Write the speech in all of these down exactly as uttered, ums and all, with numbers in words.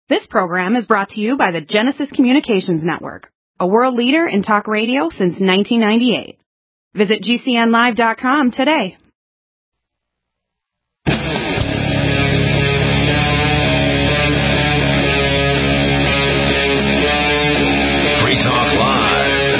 This program is brought to you by the Genesis Communications Network, a world leader in talk radio since nineteen ninety-eight. Visit G C N live dot com today. Free Talk Live.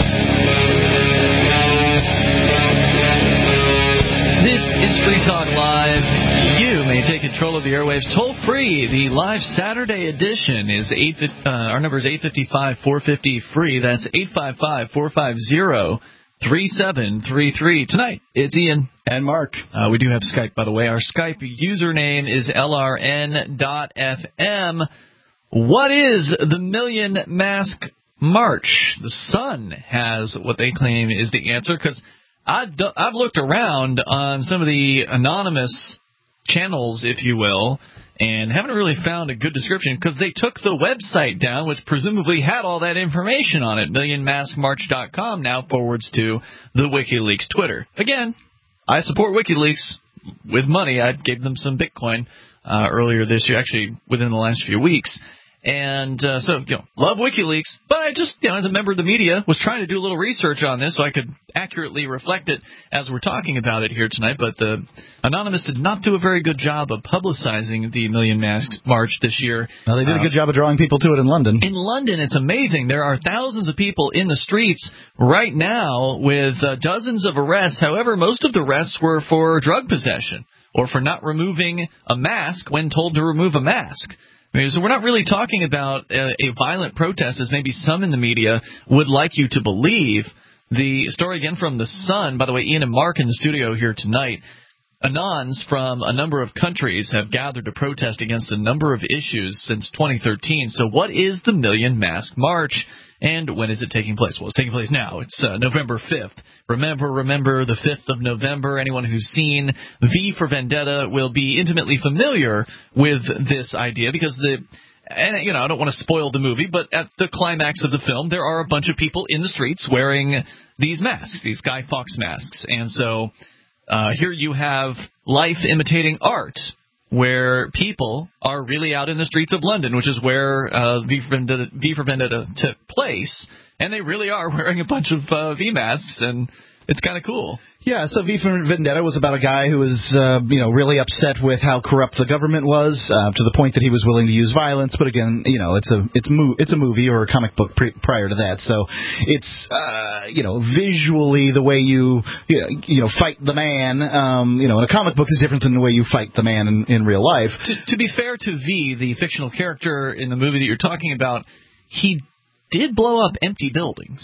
This is Free Talk Live. You may take control of the airwaves toll free. The live Saturday edition is eight. Uh, our number is eight five five, four five zero, free. That's eight five five, four five zero, three seven three three. Tonight, it's Ian. And Mark. Uh, we do have Skype, by the way. Our Skype username is L R N dot F M. What is the Million Mask March? The Sun has what they claim is the answer, because I've, I've looked around on some of the anonymous channels, if you will, and haven't really found a good description, because they took the website down, which presumably had all that information on it. million mask march dot com now forwards to the WikiLeaks Twitter. Again, I support WikiLeaks with money. I gave them some Bitcoin uh, earlier this year, actually within the last few weeks. And uh, so, you know, love WikiLeaks, but I just, you know, as a member of the media, was trying to do a little research on this so I could accurately reflect it as we're talking about it here tonight. But the Anonymous did not do a very good job of publicizing the Million Masks March this year. Well, they did a good job of drawing people to it in London. In London, it's amazing. There are thousands of people in the streets right now with uh, dozens of arrests. However, most of the arrests were for drug possession or for not removing a mask when told to remove a mask. So we're not really talking about a, a violent protest, as maybe some in the media would like you to believe. The story again from The Sun. By the way, Ian and Mark in the studio here tonight. Anons from a number of countries have gathered to protest against a number of issues since twenty thirteen. So what is the Million Mask March, and when is it taking place? Well, it's taking place now. It's uh, November fifth. Remember, remember the fifth of November. Anyone who's seen V for Vendetta will be intimately familiar with this idea, because the and, you know, I don't want to spoil the movie, but at the climax of the film, there are a bunch of people in the streets wearing these masks, these Guy Fawkes masks. And so uh, here you have life imitating art, where people are really out in the streets of London, which is where uh, V for Vendetta, V for Vendetta took place, and they really are wearing a bunch of uh, V masks, and it's kind of cool. Yeah, so V for Vendetta was about a guy who was, uh, you know, really upset with how corrupt the government was, uh, to the point that he was willing to use violence. But again, you know, it's a it's mo- it's a movie or a comic book pre- prior to that, so it's uh, you know, visually the way you you know, you know fight the man, um, you know, in a comic book is different than the way you fight the man in, in real life. To, to be fair to V, the fictional character in the movie that you're talking about, he did blow up empty buildings.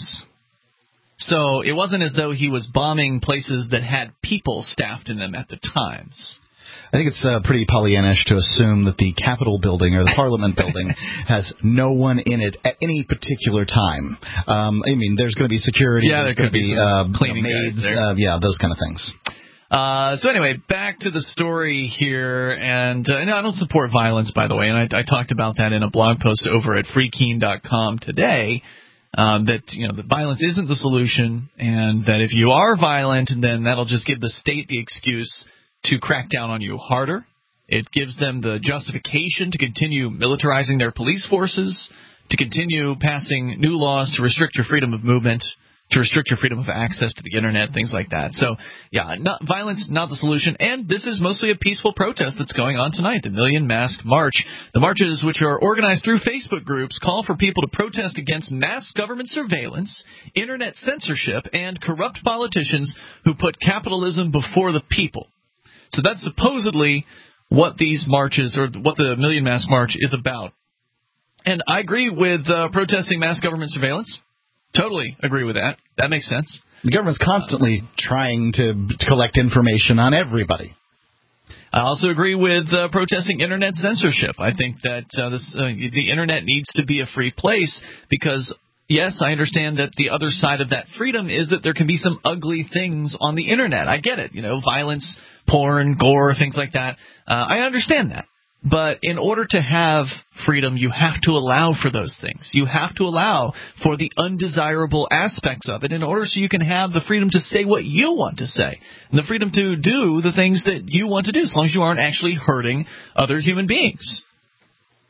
So it wasn't as though he was bombing places that had people staffed in them at the times. I think it's uh, pretty Pollyannish to assume that the Capitol building or the Parliament building has no one in it at any particular time. Um, I mean, there's going to be security. Yeah, there's there going to be uh, cleaning you know, maids. guys Uh, yeah, those kind of things. Uh, so anyway, back to the story here, and uh, no, I don't support violence, by the way, and I, I talked about that in a blog post over at free keen dot com today. Um, that, you know, that violence isn't the solution, and that if you are violent, then that'll just give the state the excuse to crack down on you harder. It gives them the justification to continue militarizing their police forces, to continue passing new laws to restrict your freedom of movement, to restrict your freedom of access to the internet, things like that. So, yeah, not, violence, not the solution. And this is mostly a peaceful protest that's going on tonight, the Million Mask March. The marches, which are organized through Facebook groups, call for people to protest against mass government surveillance, internet censorship, and corrupt politicians who put capitalism before the people. So that's supposedly what these marches, or what the Million Mask March is about. And I agree with uh, protesting mass government surveillance. Totally agree with that. That makes sense. The government's constantly trying to collect information on everybody. I also agree with uh, protesting internet censorship. I think that uh, this, uh, the internet needs to be a free place, because, yes, I understand that the other side of that freedom is that there can be some ugly things on the internet. I get it. You know, violence, porn, gore, things like that. Uh, I understand that. But in order to have freedom, you have to allow for those things. You have to allow for the undesirable aspects of it in order so you can have the freedom to say what you want to say, and the freedom to do the things that you want to do, as long as you aren't actually hurting other human beings.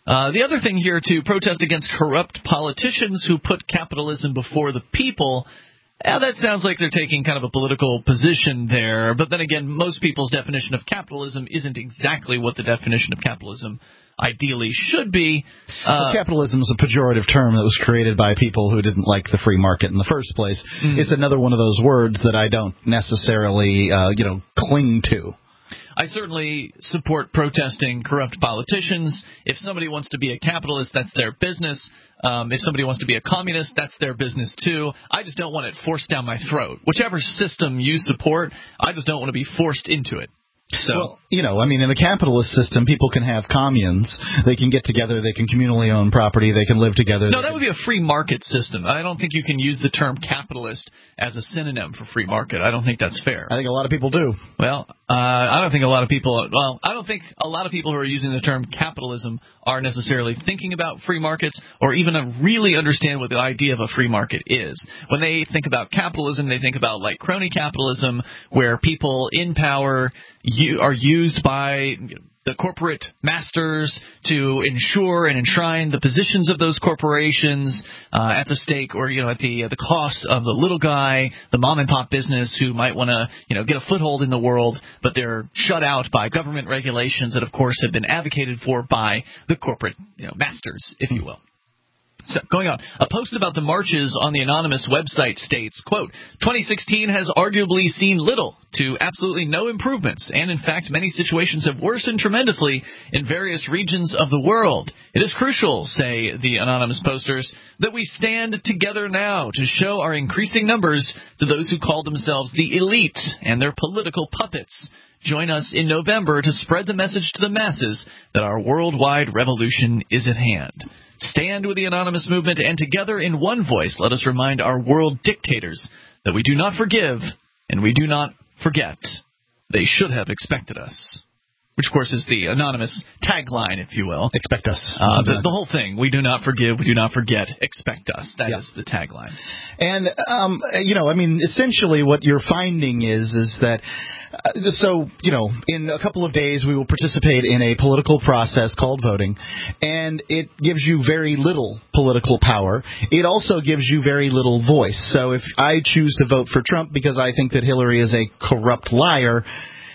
Uh, the other thing here, to protest against corrupt politicians who put capitalism before the people. Yeah, that sounds like they're taking kind of a political position there. But then again, most people's definition of capitalism isn't exactly what the definition of capitalism ideally should be. Uh, well, capitalism is a pejorative term that was created by people who didn't like the free market in the first place. Mm-hmm. It's another one of those words that I don't necessarily, uh, you know, cling to. I certainly support protesting corrupt politicians. If somebody wants to be a capitalist, that's their business. Um, if somebody wants to be a communist, that's their business too. I just don't want it forced down my throat. Whichever system you support, I just don't want to be forced into it. So, well, you know, I mean, in a capitalist system, people can have communes. They can get together. They can communally own property. They can live together. No, that would be a free market system. I don't think you can use the term capitalist as a synonym for free market. I don't think that's fair. I think a lot of people do. Well, uh, I don't think a lot of people, well, I don't think a lot of people who are using the term capitalism are necessarily thinking about free markets or even really understand what the idea of a free market is. When they think about capitalism, they think about like crony capitalism, where people in power you are used by the corporate masters to ensure and enshrine the positions of those corporations uh, at the stake, or you know, at the uh, the cost of the little guy, the mom and pop business who might want to you know get a foothold in the world, but they're shut out by government regulations that, of course, have been advocated for by the corporate you know masters, if you will. So, going on, a post about the marches on the anonymous website states, quote, twenty sixteen has arguably seen little to absolutely no improvements, and in fact many situations have worsened tremendously in various regions of the world. It is crucial, say the anonymous posters, that we stand together now to show our increasing numbers to those who call themselves the elite and their political puppets. Join us in November to spread the message to the masses that our worldwide revolution is at hand. Stand with the anonymous movement, and together in one voice let us remind our world dictators that we do not forgive and we do not forget. They should have expected us. Which, of course, is the anonymous tagline, if you will. Expect us. Uh, the, the whole thing. We do not forgive, we do not forget, expect us. That yeah. is the tagline. And, um, you know, I mean, essentially what you're finding is, is that Uh, so, you know, in a couple of days we will participate in a political process called voting, and it gives you very little political power. It also gives you very little voice. So if I choose to vote for Trump because I think that Hillary is a corrupt liar,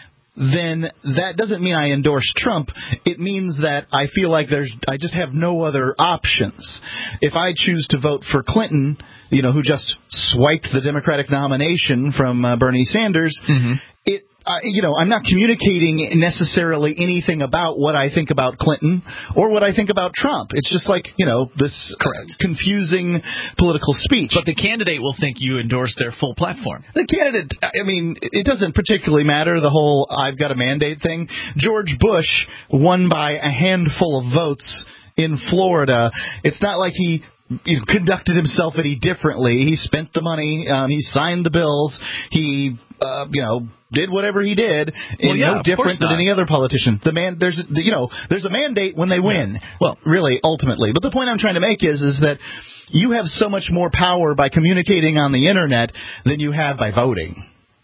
then that doesn't mean I endorse Trump. It means that I feel like there's I just have no other options. If I choose to vote for Clinton, you know, who just swiped the Democratic nomination from uh, Bernie Sanders, mm-hmm. it Uh, you know, I'm not communicating necessarily anything about what I think about Clinton or what I think about Trump. It's just like, you know, this Correct. confusing political speech. But the candidate will think you endorse their full platform. The candidate, I mean, it doesn't particularly matter, the whole I've got a mandate thing. George Bush won by a handful of votes in Florida. It's not like he you know, conducted himself any differently. He spent the money. Um, he signed the bills. He, uh, you know, did whatever he did. Well, yeah, no different than any other politician. The man, there's, you know, there's a mandate when they win. Yeah. Well, really, ultimately. But the point I'm trying to make is, is that you have so much more power by communicating on the internet than you have by voting.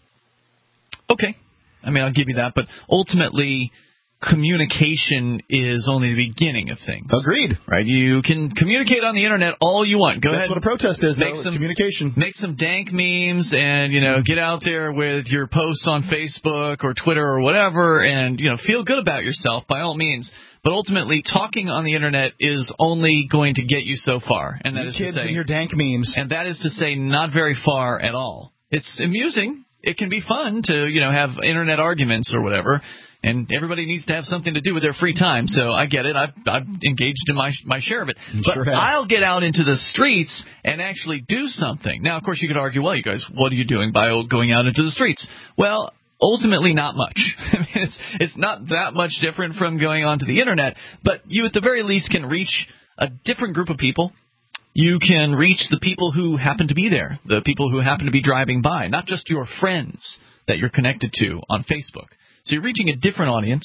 Okay. I mean, I'll give you that. But ultimately, communication is only the beginning of things. Agreed. Right? You can communicate on the internet all you want. Go That's ahead. That's what a protest is, make though, some communication. Make some dank memes and, you know, get out there with your posts on Facebook or Twitter or whatever and, you know, feel good about yourself by all means. But ultimately, talking on the internet is only going to get you so far. And that you is kids to say, and your dank memes. And that is to say not very far at all. It's amusing. It can be fun to, you know, have internet arguments or whatever. And everybody needs to have something to do with their free time, so I get it. I've, I've engaged in my my share of it. But sure I'll get out into the streets and actually do something. Now, of course, you could argue, well, you guys, what are you doing by going out into the streets? Well, ultimately, not much. I mean, it's it's not that much different from going onto the internet, but you at the very least can reach a different group of people. You can reach the people who happen to be there, the people who happen to be driving by, not just your friends that you're connected to on Facebook. So you're reaching a different audience.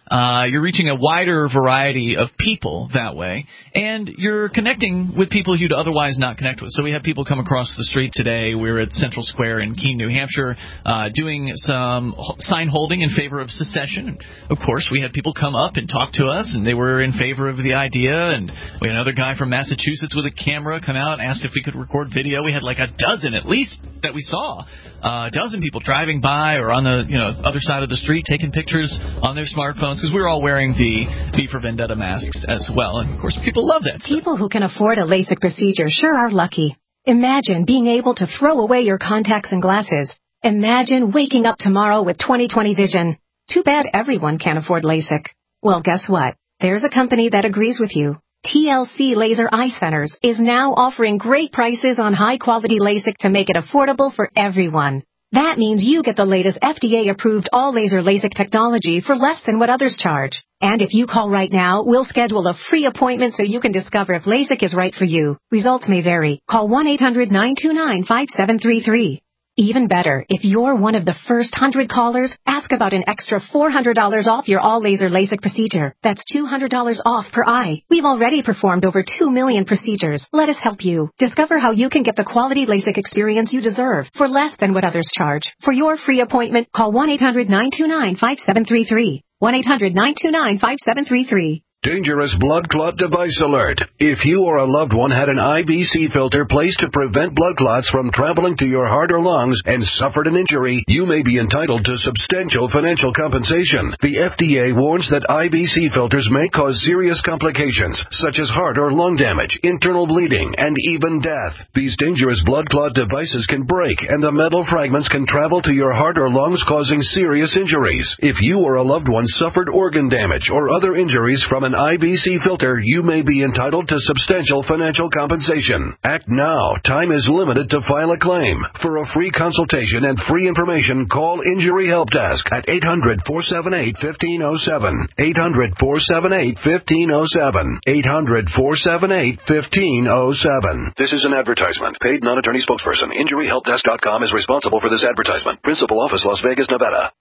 Uh, you're reaching a wider variety of people that way, and you're connecting with people you'd otherwise not connect with. So we had people come across the street today. We were at Central Square in Keene, New Hampshire, uh, doing some sign holding in favor of secession. And of course, we had people come up and talk to us, and they were in favor of the idea. And we had another guy from Massachusetts with a camera come out and asked if we could record video. We had like a dozen at least that we saw. Uh, a dozen people driving by or on the you know other side of the street taking pictures on their smartphones, because we were all wearing the V for Vendetta masks as well. And, of course, people love that stuff. People who can afford a LASIK procedure sure are lucky. Imagine being able to throw away your contacts and glasses. Imagine waking up tomorrow with twenty twenty vision. Too bad everyone can't afford LASIK. Well, guess what? There's a company that agrees with you. T L C Laser Eye Centers is now offering great prices on high-quality LASIK to make it affordable for everyone. That means you get the latest F D A-approved all-laser LASIK technology for less than what others charge. And if you call right now, we'll schedule a free appointment so you can discover if LASIK is right for you. Results may vary. Call one eight hundred nine two nine five seven three three. Even better, if you're one of the first one hundred callers, ask about an extra four hundred dollars off your all-laser LASIK procedure. That's two hundred dollars off per eye. We've already performed over two million procedures. Let us help you. Discover how you can get the quality LASIK experience you deserve for less than what others charge. For your free appointment, call one eight hundred nine two nine five seven three three. one eight hundred nine two nine five seven three three. Dangerous blood clot device alert. If you or a loved one had an I B C filter placed to prevent blood clots from traveling to your heart or lungs and suffered an injury, you may be entitled to substantial financial compensation. The F D A warns that I B C filters may cause serious complications, such as heart or lung damage, internal bleeding, and even death. These dangerous blood clot devices can break, and the metal fragments can travel to your heart or lungs, causing serious injuries. If you or a loved one suffered organ damage or other injuries from an an I B C filter, you may be entitled to substantial financial compensation. Act now. Time is limited to file a claim. For a free consultation and free information, call Injury Help Desk at eight hundred four seven eight one five zero seven. eight hundred four seven eight one five zero seven. eight hundred four seven eight one five zero seven. This is an advertisement. Paid non-attorney spokesperson. Injury Help Desk dot com is responsible for this advertisement. Principal office, Las Vegas, Nevada.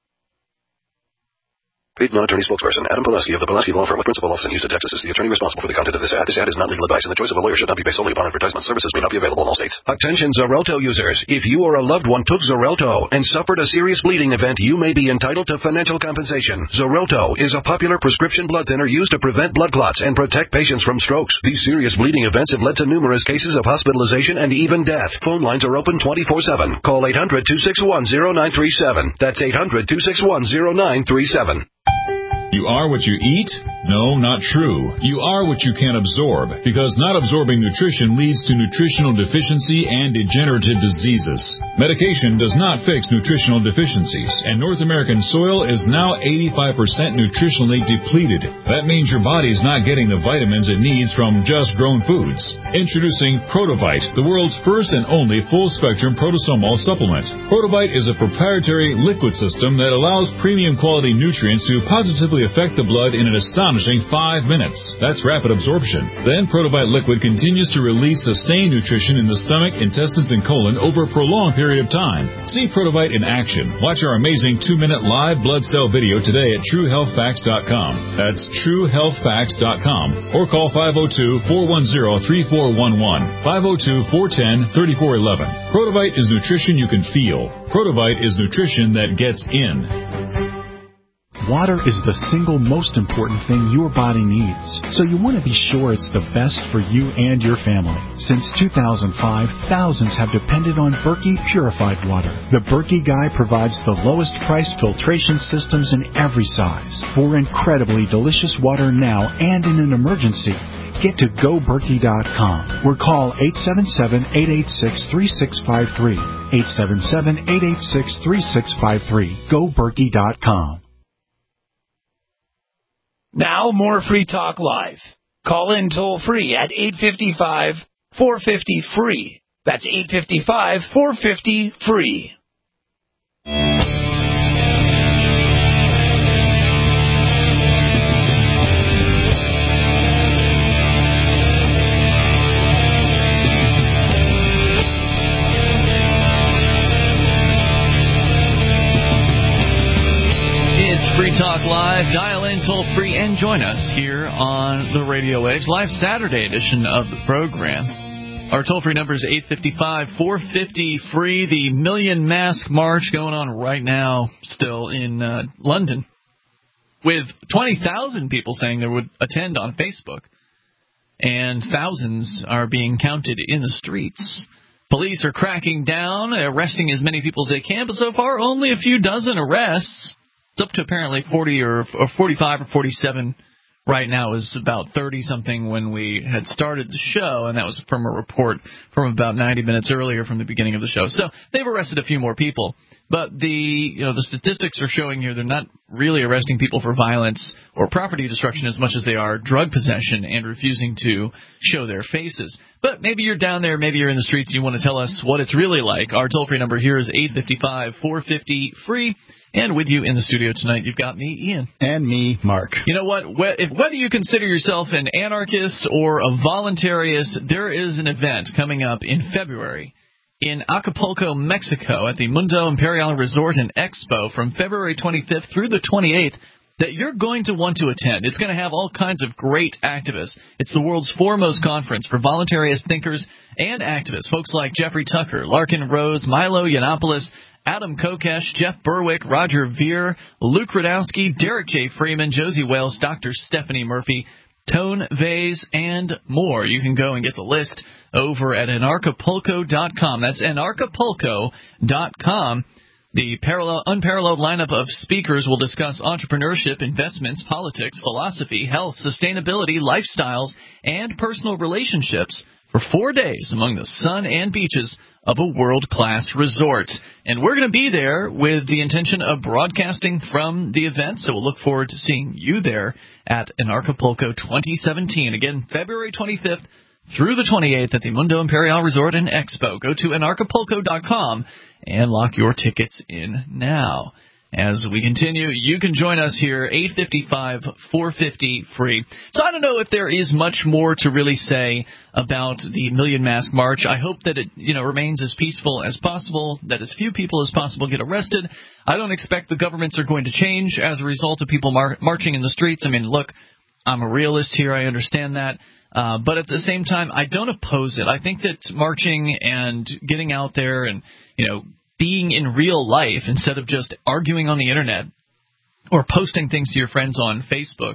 Paid non-attorney spokesperson Adam Pulaski of the Pulaski Law Firm with principal office in Houston, Texas is the attorney responsible for the content of this ad. This ad is not legal advice, and the choice of a lawyer should not be based solely upon advertisement. Services may not be available in all states. Attention Xarelto users. If you or a loved one took Xarelto and suffered a serious bleeding event, you may be entitled to financial compensation. Xarelto is a popular prescription blood thinner used to prevent blood clots and protect patients from strokes. These serious bleeding events have led to numerous cases of hospitalization and even death. Phone lines are open twenty-four seven. Call eight hundred two six one zero nine three seven. That's eight hundred two six one zero nine three seven. You are what you eat? No, not true. You are what you can absorb, because not absorbing nutrition leads to nutritional deficiency and degenerative diseases. Medication does not fix nutritional deficiencies, and North American soil is now eighty-five percent nutritionally depleted. That means your body's not getting the vitamins it needs from just grown foods. Introducing Protovite, the world's first and only full-spectrum protosomal supplement. Protovite is a proprietary liquid system that allows premium quality nutrients to positively affect the blood in an astonishing five minutes. That's rapid absorption. Then Protovite liquid continues to release sustained nutrition in the stomach, intestines, and colon over a prolonged period of time. See Protovite in action. Watch our amazing two-minute live blood cell video today at True Health Facts dot com. That's True Health Facts dot com. Or call five oh two, four one zero, three four one one, five oh two, four one zero, three four one one. Protovite is nutrition you can feel. Protovite is nutrition that gets in. Water is the single most important thing your body needs, so you want to be sure it's the best for you and your family. Since two thousand five, thousands have depended on Berkey purified water. The Berkey Guy provides the lowest priced filtration systems in every size for incredibly delicious water now and in an emergency. Get to go berkey dot com or call eight seven seven, eight eight six, three six five three. eight seven seven, eight eight six, three six five three. go berkey dot com. Now, more Free Talk Live. Call in toll-free at eight five five, four five zero, free. That's eight five five, four five zero, free. Free Talk Live. Dial in toll-free and join us here on the Radio Edge, live Saturday edition of the program. Our toll-free number is eight five five, four five zero, free. The Million Mask March going on right now still in uh, London, with twenty thousand people saying they would attend on Facebook, and thousands are being counted in the streets. Police are cracking down, arresting as many people as they can, but so far only a few dozen arrests. It's up to apparently forty or, or forty-five or forty-seven right now. It was about thirty-something when we had started the show, and that was from a report from about ninety minutes earlier from the beginning of the show. So they've arrested a few more people. But the you know the statistics are showing here they're not really arresting people for violence or property destruction as much as they are drug possession and refusing to show their faces. But maybe you're down there, maybe you're in the streets, and you want to tell us what it's really like. Our toll-free number here is eight five five, four five zero, free. And with you in the studio tonight, you've got me, Ian. And me, Mark. You know what? If, whether you consider yourself an anarchist or a voluntarist, there is an event coming up in February in Acapulco, Mexico, at the Mundo Imperial Resort and Expo from February twenty-fifth through the twenty-eighth that you're going to want to attend. It's going to have all kinds of great activists. It's the world's foremost conference for voluntarist thinkers and activists, folks like Jeffrey Tucker, Larkin Rose, Milo Yiannopoulos, Adam Kokesh, Jeff Berwick, Roger Veer, Luke Radowski, Derek J. Freeman, Josie Wales, Doctor Stephanie Murphy, Tone Vase, and more. You can go and get the list over at anarchapulco dot com. That's anarchapulco dot com. The parallel, unparalleled lineup of speakers will discuss entrepreneurship, investments, politics, philosophy, health, sustainability, lifestyles, and personal relationships for four days among the sun and beaches of a world-class resort. And we're going to be there with the intention of broadcasting from the event, so we'll look forward to seeing you there at Anarchapulco twenty seventeen. Again, February twenty-fifth through the twenty-eighth at the Mundo Imperial Resort and Expo. Go to anarchapulco dot com and lock your tickets in now. As we continue, you can join us here, eight five five, four five zero, free. So I don't know if there is much more to really say about the Million Mask March. I hope that it, you know, remains as peaceful as possible, that as few people as possible get arrested. I don't expect the governments are going to change as a result of people mar- marching in the streets. I mean, look, I'm a realist here. I understand that. Uh, but at the same time, I don't oppose it. I think that marching and getting out there and, you know, being in real life instead of just arguing on the internet or posting things to your friends on Facebook,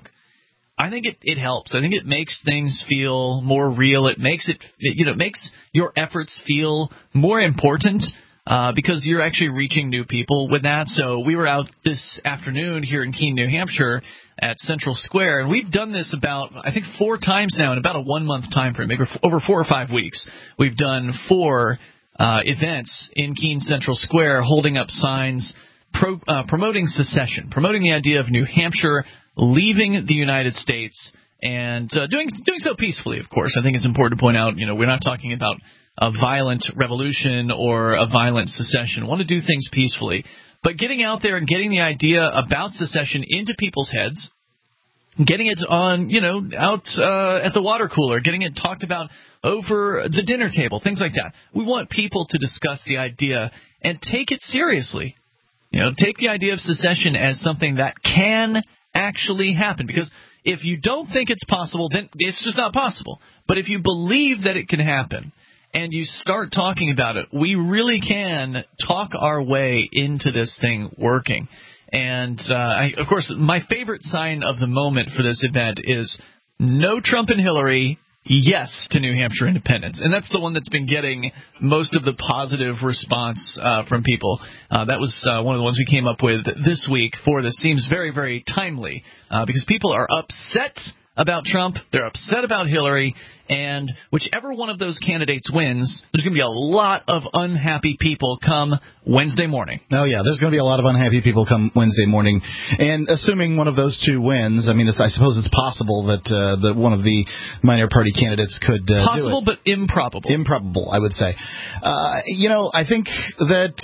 I think it, it helps. I think it makes things feel more real. It makes it, it you know, it makes your efforts feel more important uh, because you're actually reaching new people with that. So we were out this afternoon here in Keene, New Hampshire at Central Square, and we've done this about, I think, four times now in about a one-month time frame, maybe over four or five weeks. We've done four Uh, events in Keene Central Square, holding up signs pro, uh, promoting secession, promoting the idea of New Hampshire leaving the United States, and uh, doing doing so peacefully, of course. I think it's important to point out, you know, we're not talking about a violent revolution or a violent secession. We want to do things peacefully. But getting out there and getting the idea about secession into people's heads, getting it on, you know, out uh, at the water cooler, getting it talked about over the dinner table, things like that. We want people to discuss the idea and take it seriously. You know, take the idea of secession as something that can actually happen. Because if you don't think it's possible, then it's just not possible. But if you believe that it can happen and you start talking about it, we really can talk our way into this thing working. And, uh, I, of course, my favorite sign of the moment for this event is no Trump and Hillary, yes to New Hampshire independence. And that's the one that's been getting most of the positive response uh, from people. Uh, that was uh, one of the ones we came up with this week for this. Seems very, very timely uh, because people are upset about Trump. They're upset about Hillary. And whichever one of those candidates wins, there's going to be a lot of unhappy people come Wednesday morning. Oh, yeah, there's going to be a lot of unhappy people come Wednesday morning. And assuming one of those two wins, I mean, it's, I suppose it's possible that uh, that one of the minor party candidates could uh, Possible, do it. but improbable. Improbable, I would say. Uh, you know, I think that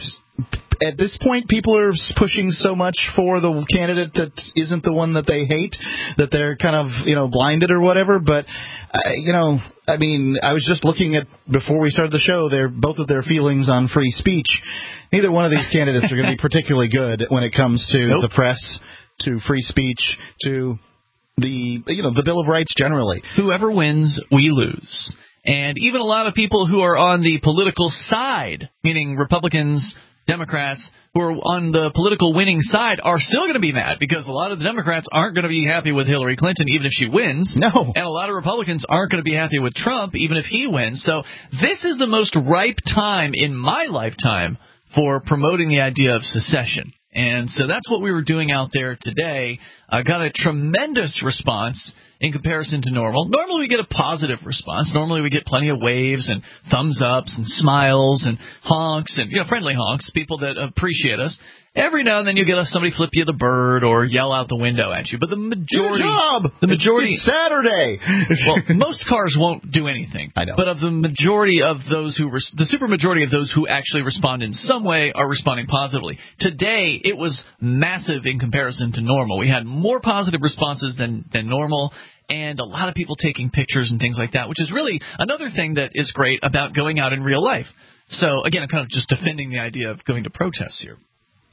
at this point, people are pushing so much for the candidate that isn't the one that they hate, that they're kind of, you know, blinded or whatever. But, uh, you know, I mean, I was just looking at, before we started the show, their both of their feelings on free speech. Neither one of these candidates are going to be particularly good when it comes to nope. the press to free speech, to the you know the Bill of Rights generally. Whoever wins, we lose. And even a lot of people who are on the political side, meaning Republicans, Democrats, who are on the political winning side, are still going to be mad because a lot of the Democrats aren't going to be happy with Hillary Clinton even if she wins. No. And a lot of Republicans aren't going to be happy with Trump even if he wins. So this is the most ripe time in my lifetime for promoting the idea of secession. And so that's what we were doing out there today. I got a tremendous response in comparison to normal. Normally we get a positive response. Normally we get plenty of waves and thumbs ups and smiles and honks and, you know, friendly honks, people that appreciate us. Every now and then you get somebody flip you the bird or yell out the window at you. But the majority... Good job! The majority... It's Saturday! Well, most cars won't do anything. I know. But of the majority of those who... Res- the super majority of those who actually respond in some way are responding positively. Today, it was massive in comparison to normal. We had more positive responses than, than normal, and a lot of people taking pictures and things like that, which is really another thing that is great about going out in real life. So, again, I'm kind of just defending the idea of going to protests here.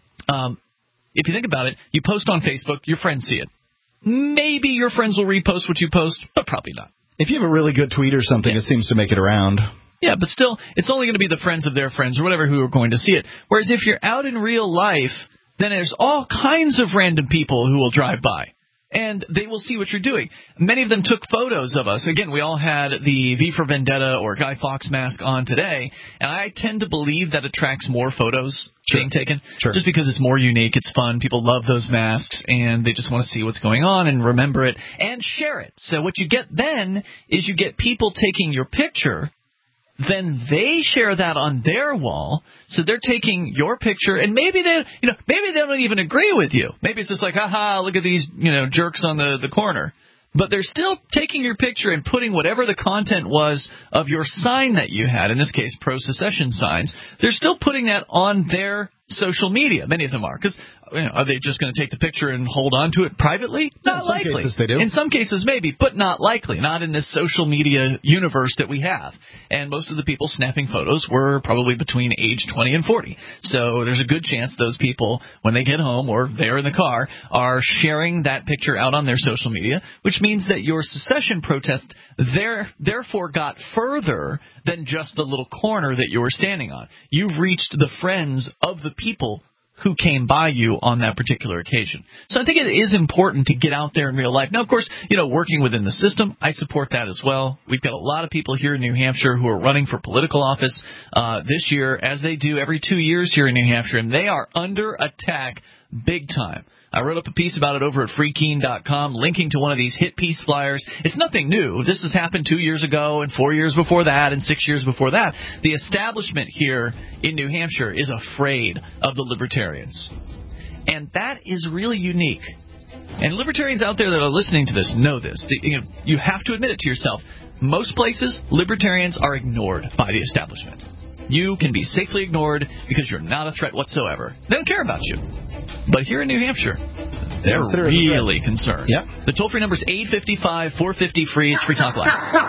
Um, if you think about it, you post on Facebook, your friends see it. Maybe your friends will repost what you post, but probably not. If you have a really good tweet or something, yeah. it seems to make it around. Yeah, but still, it's only going to be the friends of their friends or whatever who are going to see it. Whereas if you're out in real life, then there's all kinds of random people who will drive by. And they will see what you're doing. Many of them took photos of us. Again, we all had the V for Vendetta or Guy Fawkes mask on today, and I tend to believe that attracts more photos sure. being taken, sure. just because it's more unique, it's fun, people love those masks, and they just want to see what's going on and remember it and share it. So what you get then is you get people taking your picture. Then they share that on their wall, so they're taking your picture, and maybe they, you know, maybe they don't even agree with you. Maybe it's just like, haha, look at these, you know, jerks on the, the corner. But they're still taking your picture and putting whatever the content was of your sign that you had, in this case, pro-secession signs, they're still putting that on their social media. Many of them are, because you know, are they just going to take the picture and hold on to it privately? Not in some likely. cases they do. In some cases, maybe, but not likely. Not in this social media universe that we have. And most of the people snapping photos were probably between age twenty and forty. So there's a good chance those people, when they get home or they're in the car, are sharing that picture out on their social media, which means that your secession protest there, therefore got further than just the little corner that you were standing on. You've reached the friends of the people who came by you on that particular occasion. So I think it is important to get out there in real life. Now, of course, you know, working within the system, I support that as well. We've got a lot of people here in New Hampshire who are running for political office uh, this year, as they do every two years here in New Hampshire, and they are under attack big time. I wrote up a piece about it over at free keene dot com, linking to one of these hit piece flyers. It's nothing new. This has happened two years ago and four years before that and six years before that. The establishment here in New Hampshire is afraid of the libertarians. And that is really unique. And libertarians out there that are listening to this know this. The, you know, you have to admit it to yourself. Most places, libertarians are ignored by the establishment. You can be safely ignored because you're not a threat whatsoever. They don't care about you. But here in New Hampshire, they're really concerned. Yep. The toll-free number is eight five five, four five zero, free. It's Free Talk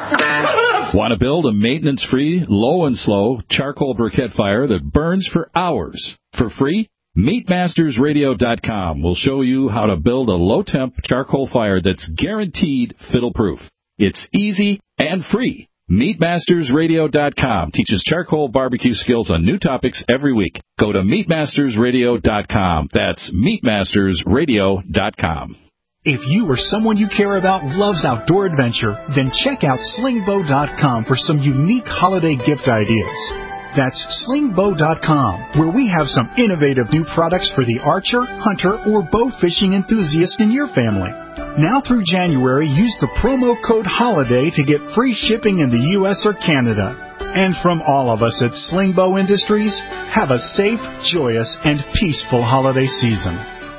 Live. Want to build a maintenance-free, low and slow charcoal briquette fire that burns for hours for free? meat masters radio dot com will show you how to build a low-temp charcoal fire that's guaranteed fiddle-proof. It's easy and free. meat masters radio dot com teaches charcoal barbecue skills on new topics every week. Go to meat masters radio dot com. That's meat masters radio dot com. If you or someone you care about loves outdoor adventure, then check out sling bow dot com for some unique holiday gift ideas. That's sling bow dot com, where we have some innovative new products for the archer, hunter, or bow fishing enthusiast in your family. Now through January, use the promo code HOLIDAY to get free shipping in the U S or Canada. And from all of us at Sling Bow Industries, have a safe, joyous, and peaceful holiday season.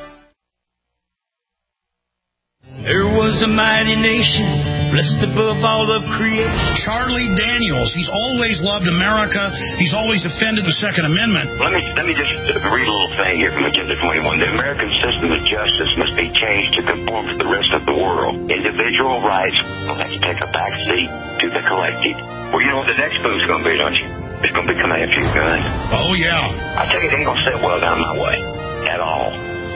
There was a mighty nation, blessed above all of creation. Charlie Daniels, he's always loved America. He's always defended the Second Amendment. Let me let me just read a little thing here from Agenda twenty-one. The American system of justice must be changed to conform to the rest of the world. Individual rights will have to take a back seat to the collective. Well, you know what the next move's going to be, don't you? It's going to be coming after your gun. Oh, yeah. I tell you, it ain't going to sit well down my way at all.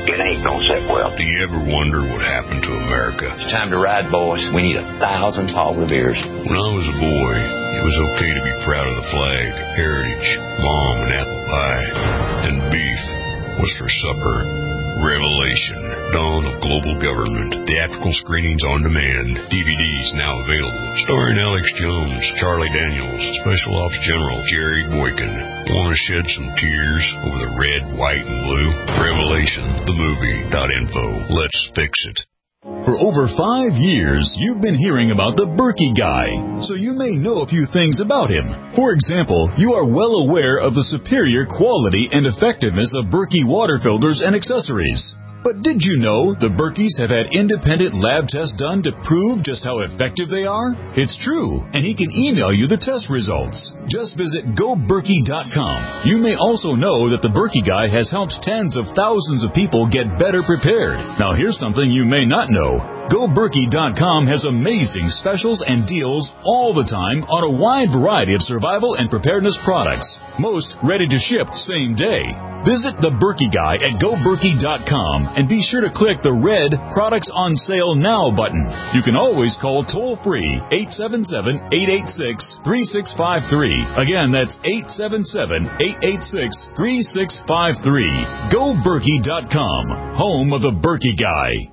it ain't gonna sit well. Do you ever wonder what happened to America? It's time to ride, boys. We need a thousand Paul Revere's. When I was a boy, it was okay to be proud of the flag, heritage, mom and apple pie, and beef was for supper. Revelation, Dawn of Global Government, theatrical screenings on demand, D V Ds now available, starring Alex Jones, Charlie Daniels, Special Ops General Jerry Boykin. Want to shed some tears over the red, white, and blue? Revelation, the movie, dot info. Let's fix it. For over five years, you've been hearing about the Berkey Guy, so you may know a few things about him. For example, you are well aware of the superior quality and effectiveness of Berkey water filters and accessories. But did you know the Berkeys have had independent lab tests done to prove just how effective they are? It's true, and he can email you the test results. Just visit go berkey dot com. You may also know that the Berkey Guy has helped tens of thousands of people get better prepared. Now here's something you may not know. go berkey dot com has amazing specials and deals all the time on a wide variety of survival and preparedness products. Most ready to ship same day. Visit the Berkey Guy at go berkey dot com and be sure to click the red Products on Sale Now button. You can always call toll-free eight seven seven, eight eight six, three six five three. Again, that's eight seven seven, eight eight six, three six five three. go berkey dot com, home of the Berkey Guy.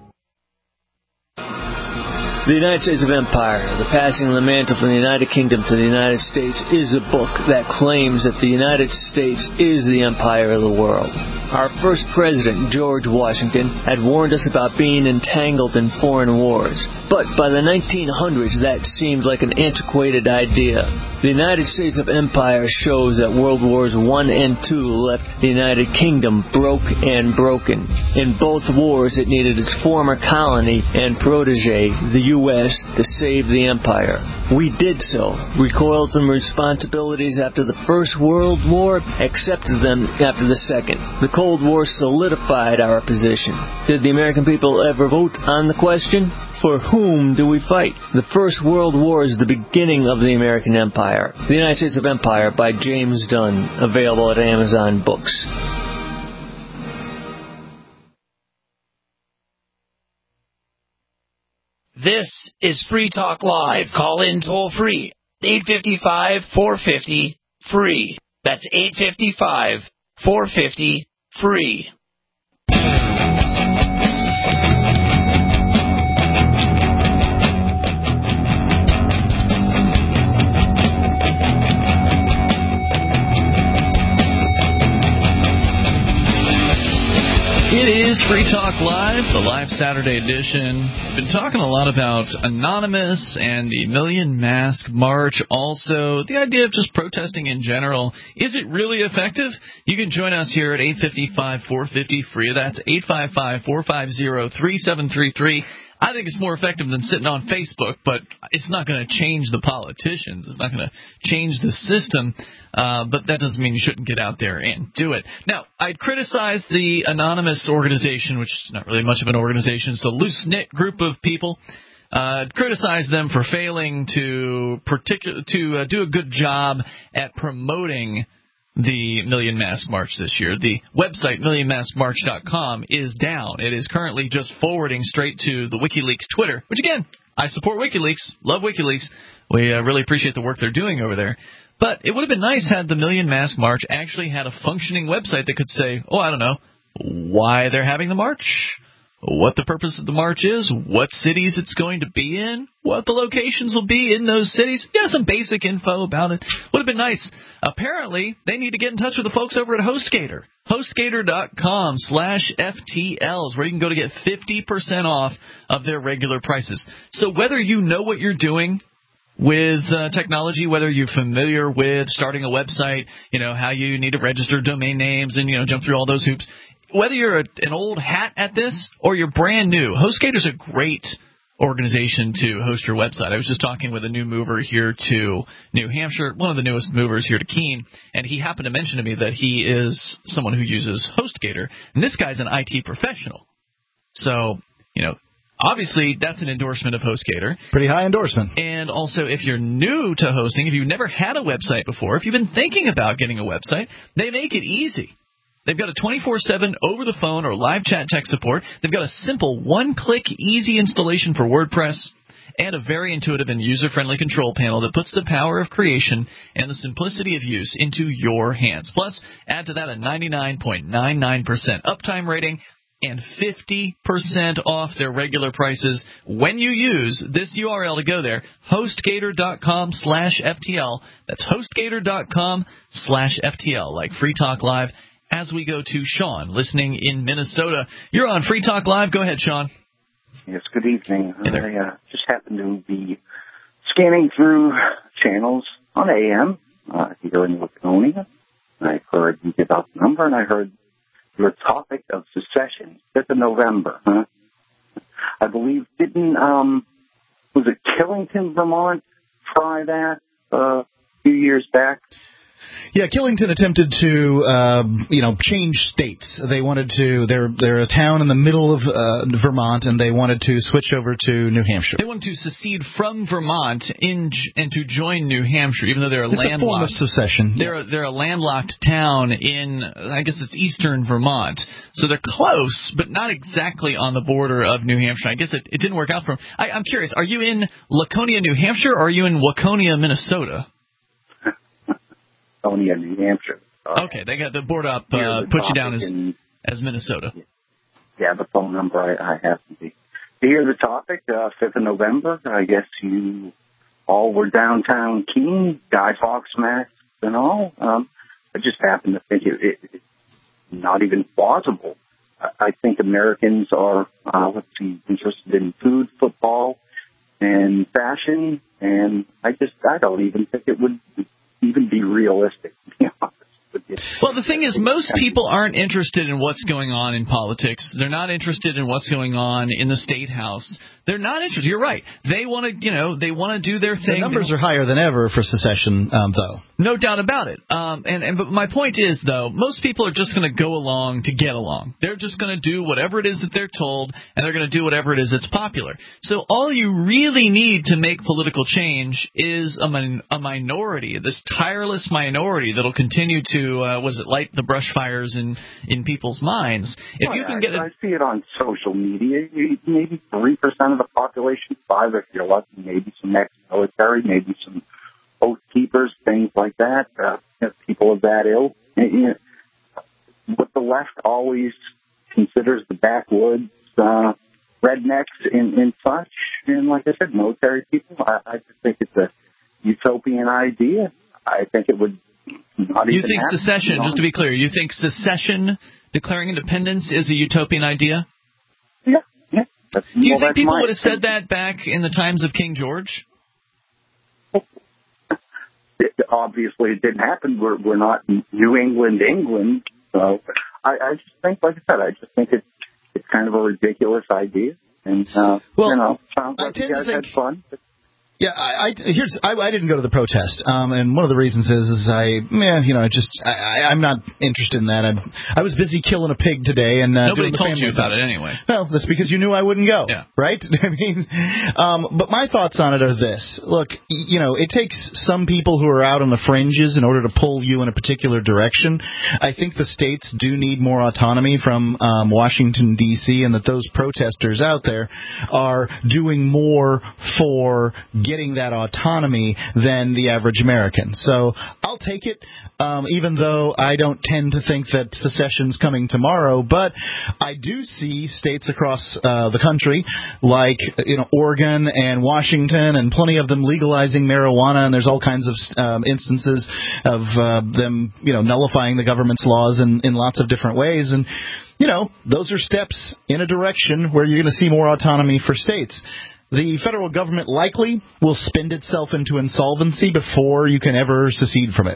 The United States of Empire, The Passing of the Mantle from the United Kingdom to the United States, is a book that claims that the United States is the empire of the world. Our first president, George Washington, had warned us about being entangled in foreign wars. But by the nineteen hundreds, that seemed like an antiquated idea. The United States of Empire shows that World Wars One and Two left the United Kingdom broke and broken. In both wars, it needed its former colony and protege, the U S, to save the empire. We did so, recoiled from responsibilities after the First World War, accepted them after the Second. The Cold War solidified our position. Did the American people ever vote on the question? For whom do we fight? The First World War is the beginning of the American Empire. The United States of Empire by James Dunn, available at Amazon Books. This is Free Talk Live. Call in toll free. eight five five, four five zero, free. That's eight five five, four five zero, free. It is Free Talk Live, the live Saturday edition. Been talking a lot about Anonymous and the Million Mask March. Also, the idea of just protesting in general. Is it really effective? You can join us here at eight five five, four five zero, free. That's eight five five, four five zero, three seven three three. I think it's more effective than sitting on Facebook, but it's not going to change the politicians. It's not going to change the system, uh, but that doesn't mean you shouldn't get out there and do it. Now, I'd criticize the Anonymous organization, which is not really much of an organization. It's a loose-knit group of people. Uh, criticize them for failing to particu- to uh, do a good job at promoting the Million Mask March this year. The website, million mask march dot com, is down. It is currently just forwarding straight to the WikiLeaks Twitter, which, again, I support WikiLeaks, love WikiLeaks. We uh, really appreciate the work they're doing over there. But it would have been nice had the Million Mask March actually had a functioning website that could say, oh, I don't know, why they're having the march, what the purpose of the march is, what cities it's going to be in, what the locations will be in those cities. Yeah, some basic info about it. Would have been nice. Apparently, they need to get in touch with the folks over at HostGator. HostGator.com slash FTLs, where you can go to get fifty percent off of their regular prices. So whether you know what you're doing with uh, technology, whether you're familiar with starting a website, you know, how you need to register domain names and, you know, jump through all those hoops, whether you're a, an old hat at this or you're brand new, HostGator's a great organization to host your website. I was just talking with a new mover here to New Hampshire, one of the newest movers here to Keene, and he happened to mention to me that he is someone who uses HostGator, and this guy's an I T professional. So, you know, obviously that's an endorsement of HostGator. Pretty high endorsement. And also, if you're new to hosting, if you've never had a website before, if you've been thinking about getting a website, they make it easy. They've got a twenty-four seven over-the-phone or live chat tech support. They've got a simple one-click, easy installation for WordPress, and a very intuitive and user-friendly control panel that puts the power of creation and the simplicity of use into your hands. Plus, add to that a ninety-nine point nine nine percent uptime rating and fifty percent off their regular prices when you use this U R L to go there, HostGator.com slash FTL. That's HostGator.com slash FTL, like Free Talk Live. As we go to Sean, listening in Minnesota. You're on Free Talk Live. Go ahead, Sean. Yes, good evening. I uh, just happened to be scanning through channels on A M uh, here in Laconia. I heard you give out the number, and I heard your topic of secession, fifth of November. Huh? I believe, didn't, um, was it Killington, Vermont, try that uh, a few years back? Yeah, Killington attempted to, uh, you know, change states. They wanted to. They're they're a town in the middle of uh, Vermont, and they wanted to switch over to New Hampshire. They wanted to secede from Vermont in and to join New Hampshire, even though they're a it's landlocked. It's a form of secession. They're yeah. they're a landlocked town in, I guess it's eastern Vermont, so they're close, but not exactly on the border of New Hampshire. I guess it, it didn't work out for them. I, I'm curious. Are you in Laconia, New Hampshire, or are you in Waconia, Minnesota? Laconia, New Hampshire. Uh, okay, they got the board up, uh, put you down as in, as Minnesota. Yeah, the phone number I, I have to be. To hear the topic, uh, fifth of November, I guess you all were downtown Keene, Guy Fawkes masks and all. Um, I just happen to think it, it, it's not even plausible. I, I think Americans are, uh, let's see, interested in food, football, and fashion, and I just, I don't even think it would even be realistic, to be honest with you. Well, the thing is, most people aren't interested in what's going on in politics. They're not interested in what's going on in the State House. They're not interested. You're right. They want to, you know, they want to do their thing. The numbers are higher than ever for secession, um, though. No doubt about it. Um, and, and but my point is, though, most people are just going to go along to get along. They're just going to do whatever it is that they're told, and they're going to do whatever it is that's popular. So all you really need to make political change is a, min- a minority, this tireless minority that'll continue to, uh, was it light the brush fires in, in people's minds. If well, you can I, get, a, I see it on social media. Maybe three percent of the population, five if you're lucky, maybe some ex-military, maybe some oath keepers, things like that, uh, people of that ilk. And, you know, what the left always considers the backwoods, uh, rednecks and, and such, and like I said, military people, I, I just think it's a utopian idea. I think it would not you even think happen, secession, you know? just to be clear, you think secession, declaring independence, is a utopian idea? Yeah, yeah. That's, Do you well, think people my, would have said that back in the times of King George? It, obviously, it didn't happen. We're we're not New England, England. So I, I just think, like I said, I just think it's it's kind of a ridiculous idea. And uh, well, you know, sounds like I you guys think, had fun. But Yeah, I, I here's I, I didn't go to the protest, um, and one of the reasons is is I, yeah, you know, I just I, I'm not interested in that. I I was busy killing a pig today, and uh, nobody doing the told you family about things. it anyway. Well, that's because you knew I wouldn't go, yeah. right? I mean, um, but my thoughts on it are this: look, you know, it takes some people who are out on the fringes in order to pull you in a particular direction. I think the states do need more autonomy from um, Washington D C, and that those protesters out there are doing more for getting that autonomy. Autonomy than the average American. So I'll take it, um, even though I don't tend to think that secession's coming tomorrow. But I do see states across uh, the country, like you know Oregon and Washington, and plenty of them legalizing marijuana. And there's all kinds of um, instances of uh, them, you know, nullifying the government's laws in, in lots of different ways. And you know, those are steps in a direction where you're going to see more autonomy for states. The federal government likely will spend itself into insolvency before you can ever secede from it.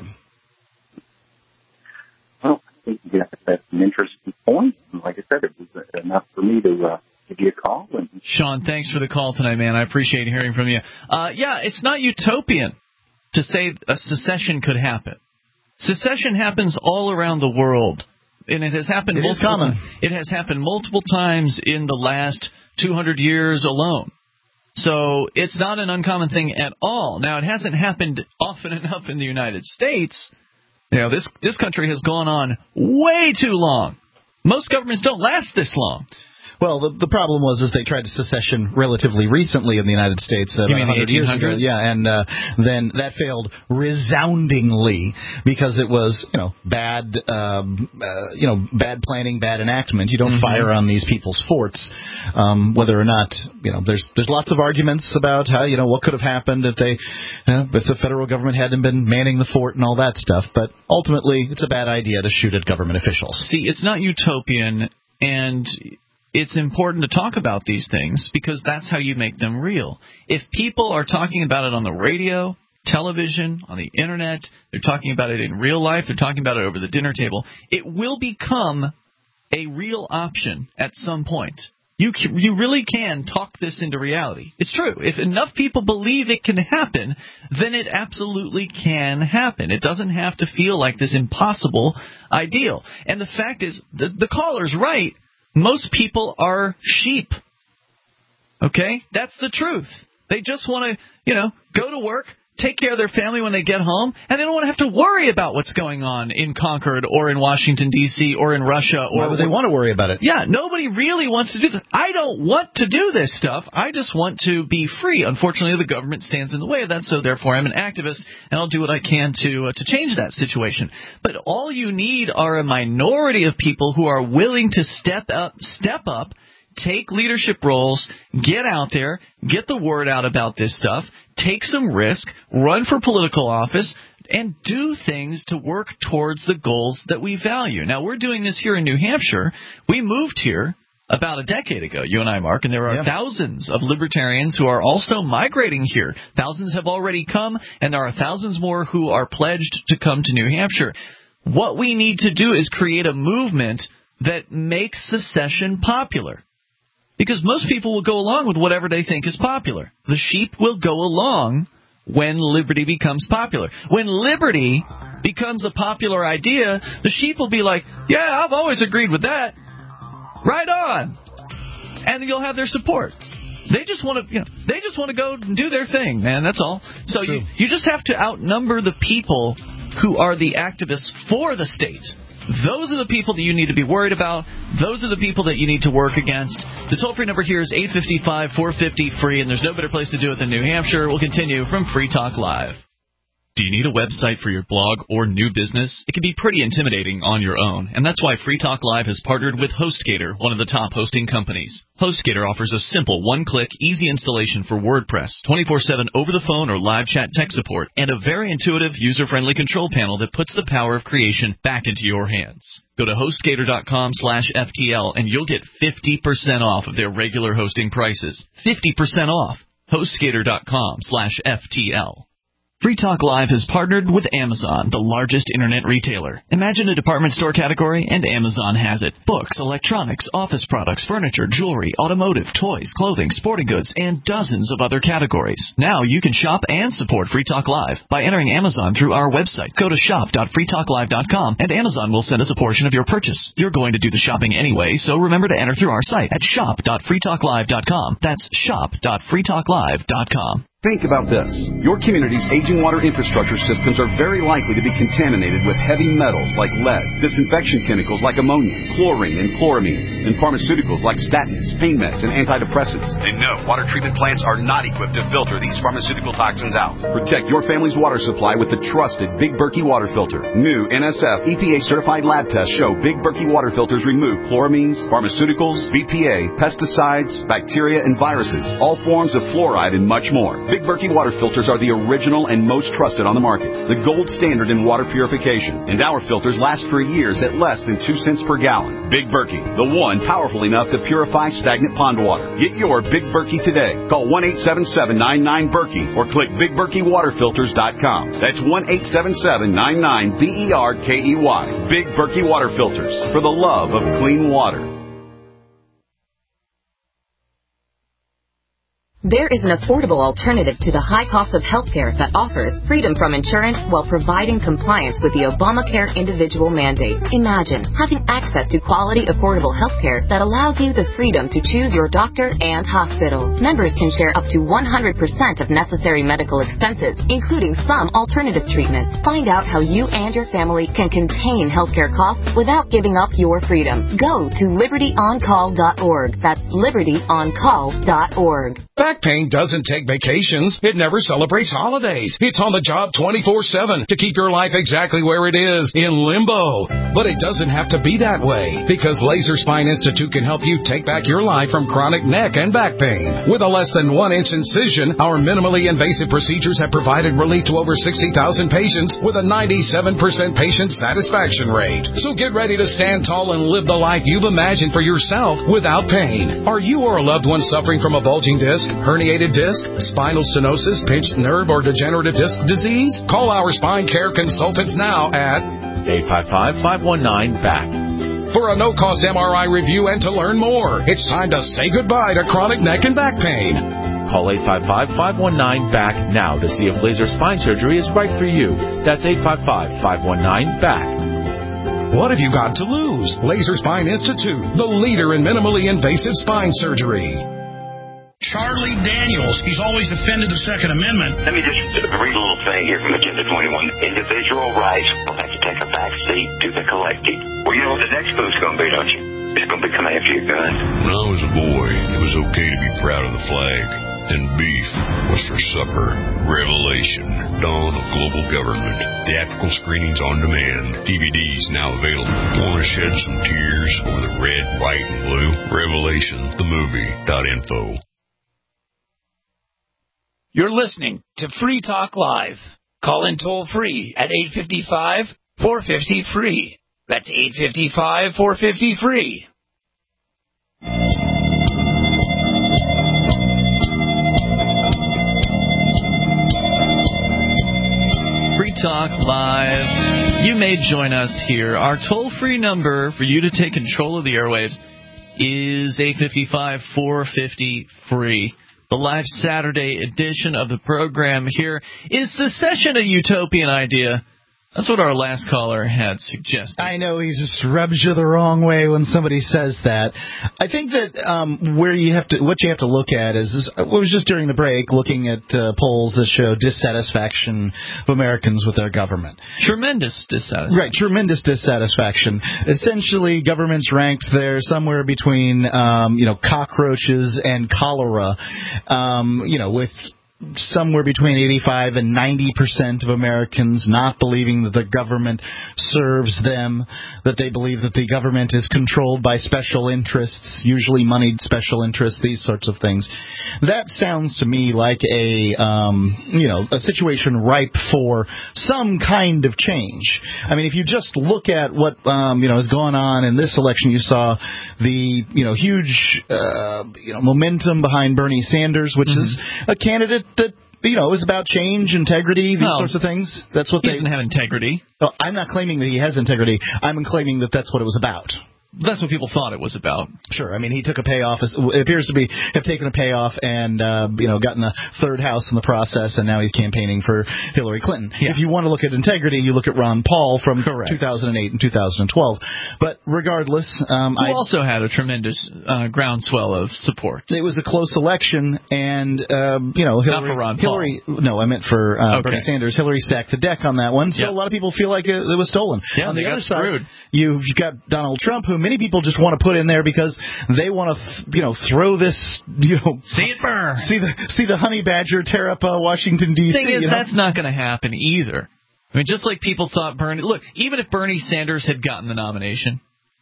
Well, I think yeah, that's an interesting point. Like I said, it was enough for me to uh, give you a call. And Sean, thanks for the call tonight, man. I appreciate hearing from you. Uh, yeah, it's not utopian to say a secession could happen. Secession happens all around the world, and it has happened. It multiple is common. Times. It has happened multiple times in the last two hundred years alone. So it's not an uncommon thing at all. Now, it hasn't happened often enough in the United States You know, this this country has gone on way too long. Most governments don't last this long. Well, the the problem was is they tried secession relatively recently in the United States. You mean the eighteen hundreds? Yeah, and uh, then that failed resoundingly because it was, you know, bad, um, uh, you know, bad planning, bad enactment. You don't mm-hmm. fire on these people's forts, um, whether or not, you know, there's there's lots of arguments about how, you know, what could have happened if they, uh, if the federal government hadn't been manning the fort and all that stuff. But ultimately, it's a bad idea to shoot at government officials. See, it's not utopian, and it's important to talk about these things because that's how you make them real. If people are talking about it on the radio, television, on the internet, they're talking about it in real life, they're talking about it over the dinner table, it will become a real option at some point. You can, you really can talk this into reality. It's true. If enough people believe it can happen, then it absolutely can happen. It doesn't have to feel like this impossible ideal. And the fact is, the, the caller's right. Most people are sheep, okay? That's the truth. They just want to, you know, go to work, take care of their family when they get home, and they don't want to have to worry about what's going on in Concord or in Washington, D C or in Russia. Or Why would they want to worry about it? Yeah, nobody really wants to do this. I don't want to do this stuff. I just want to be free. Unfortunately, the government stands in the way of that, so therefore I'm an activist, and I'll do what I can to uh, to change that situation. But all you need are a minority of people who are willing to step up, step up, take leadership roles, get out there, get the word out about this stuff, take some risk, run for political office, and do things to work towards the goals that we value. Now, we're doing this here in New Hampshire. We moved here about a decade ago, you and I, Mark, and there are yeah. thousands of libertarians who are also migrating here. Thousands have already come, and there are thousands more who are pledged to come to New Hampshire. What we need to do is create a movement that makes secession popular. Because most people will go along with whatever they think is popular. The sheep will go along when liberty becomes popular. When liberty becomes a popular idea, the sheep will be like, yeah, I've always agreed with that. Right on. And you'll have their support. They just want to, you know, they just want to go and do their thing, man. That's all. So you, you just have to outnumber the people who are the activists for the state. Those are the people that you need to be worried about. Those are the people that you need to work against. The toll-free number here is eight five five, four five zero, free, and there's no better place to do it than New Hampshire. We'll continue from Free Talk Live. Do you need a website for your blog or new business? It can be pretty intimidating on your own, and that's why Free Talk Live has partnered with HostGator, one of the top hosting companies. HostGator offers a simple one-click, easy installation for WordPress, twenty-four seven over-the-phone or live chat tech support, and a very intuitive, user-friendly control panel that puts the power of creation back into your hands. Go to HostGator.com slash FTL, and you'll get fifty percent off of their regular hosting prices. fifty percent off. HostGator.com slash FTL. Free Talk Live has partnered with Amazon, the largest internet retailer. Imagine a department store category, and Amazon has it. Books, electronics, office products, furniture, jewelry, automotive, toys, clothing, sporting goods, and dozens of other categories. Now you can shop and support Free Talk Live by entering Amazon through our website. Go to shop dot free talk live dot com, and Amazon will send us a portion of your purchase. You're going to do the shopping anyway, so remember to enter through our site at shop dot free talk live dot com. That's shop dot free talk live dot com. Think about this. Your community's aging water infrastructure systems are very likely to be contaminated with heavy metals like lead, disinfection chemicals like ammonia, chlorine and chloramines, and pharmaceuticals like statins, pain meds, and antidepressants. And no, water treatment plants are not equipped to filter these pharmaceutical toxins out. Protect your family's water supply with the trusted Big Berkey water filter. New N S F E P A certified lab tests show Big Berkey water filters remove chloramines, pharmaceuticals, B P A, pesticides, bacteria, and viruses, all forms of fluoride, and much more. Big Berkey water filters are the original and most trusted on the market, the gold standard in water purification, and our filters last for years at less than two cents per gallon. Big Berkey, the one powerful enough to purify stagnant pond water. Get your Big Berkey today. Call one eight seven seven, nine nine, Berkey or click big berkey water filters dot com. That's one eight seven seven, nine nine, B E R K E Y. Big Berkey water filters, for the love of clean water. There is an affordable alternative to the high cost of healthcare that offers freedom from insurance while providing compliance with the Obamacare individual mandate. Imagine having access to quality, affordable healthcare that allows you the freedom to choose your doctor and hospital. Members can share up to one hundred percent of necessary medical expenses, including some alternative treatments. Find out how you and your family can contain healthcare costs without giving up your freedom. Go to liberty on call dot org. That's liberty on call dot org. Back pain doesn't take vacations. It never celebrates holidays. It's on the job twenty-four seven to keep your life exactly where it is, in limbo. But it doesn't have to be that way, because Laser Spine Institute can help you take back your life from chronic neck and back pain. With a less than one inch incision, our minimally invasive procedures have provided relief to over sixty thousand patients with a ninety-seven percent patient satisfaction rate. So get ready to stand tall and live the life you've imagined for yourself without pain. Are you or a loved one suffering from a bulging disc, herniated disc, spinal stenosis, pinched nerve, or degenerative disc disease? Call our spine care consultants now at eight five five, five one nine, B A C for a no-cost M R I review and to learn more. It's time to say goodbye to chronic neck and back pain. Call eight five five, five one nine, B A C now to see if laser spine surgery is right for you. That's eight five five, five one nine, B A C. What have you got to lose? Laser Spine Institute, the leader in minimally invasive spine surgery. Charlie Daniels, he's always defended the Second Amendment. Let me just read a little thing here from Agenda twenty-one. Individual rights will have to take a back seat to the collective. Well, you know what the next move's going to be, don't you? It's going to be coming after your gun. When I was a boy, it was okay to be proud of the flag. And beef was for supper. Revelation, Dawn of Global Government. Theatrical screenings on demand. D V Ds now available. Want to shed some tears over the red, white, and blue? Revelation, the movie dot info. You're listening to Free Talk Live. Call in toll free at eight five five, four five zero, free. That's eight five five, four five zero, free. Free Talk Live. You may join us here. Our toll-free number for you to take control of the airwaves is eight five five, four five zero, free. The live Saturday edition of the program here. Is the session a utopian idea? That's what our last caller had suggested. I know he just rubs you the wrong way when somebody says that. I think that um, where you have to, what you have to look at is, is it was just during the break looking at uh, polls that show dissatisfaction of Americans with their government. Tremendous dissatisfaction. Right, tremendous dissatisfaction. Essentially, government's ranked there somewhere between, um, you know, cockroaches and cholera. Um, you know, with somewhere between eighty-five and ninety percent of Americans not believing that the government serves them, that they believe that the government is controlled by special interests, usually moneyed special interests, these sorts of things. That sounds to me like a, um, you know, a situation ripe for some kind of change. I mean, if you just look at what, um, you know, has gone on in this election, you saw the, you know, huge, uh, you know, momentum behind Bernie Sanders, which mm-hmm. is a candidate that, you know, is about change, integrity, these well, sorts of things. That's what he they doesn't have integrity. Oh, I'm not claiming that he has integrity. I'm claiming that that's what it was about. That's what people thought it was about. Sure. I mean, he took a payoff. It appears to be have taken a payoff and, uh, you know, gotten a third house in the process, and now he's campaigning for Hillary Clinton. Yeah. If you want to look at integrity, you look at Ron Paul from Correct. two thousand eight and two thousand twelve. But regardless, um, Who I also had a tremendous uh, groundswell of support. It was a close election, and, um, you know, Hillary, Not for Ron Hillary Paul. No, I meant for uh, okay. Bernie Sanders. Hillary stacked the deck on that one, so yeah. a lot of people feel like it, it was stolen. Yeah, on the other screwed. side, you've got Donald Trump, who many people just want to put in there because they want to, th- you know, throw this, you know, see it burn, see the see the honey badger tear up uh, Washington D C. Thing is, you know? that's not going to happen either. I mean, just like people thought Bernie. Look, even if Bernie Sanders had gotten the nomination,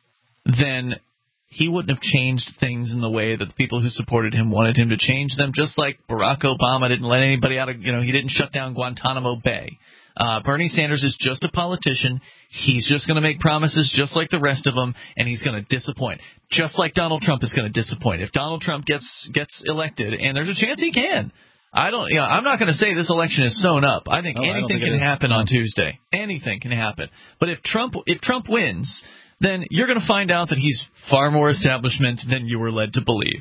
then he wouldn't have changed things in the way that the people who supported him wanted him to change them. Just like Barack Obama didn't let anybody out of, you know, he didn't shut down Guantanamo Bay. Uh, Bernie Sanders is just a politician. He's just going to make promises just like the rest of them, and he's going to disappoint, just like Donald Trump is going to disappoint. If Donald Trump gets gets elected, and there's a chance he can, I don't. You know, I'm not going to say this election is sewn up. I think oh, anything I think can happen no. on Tuesday. Anything can happen. But if Trump if Trump wins, then you're going to find out that he's far more establishment than you were led to believe.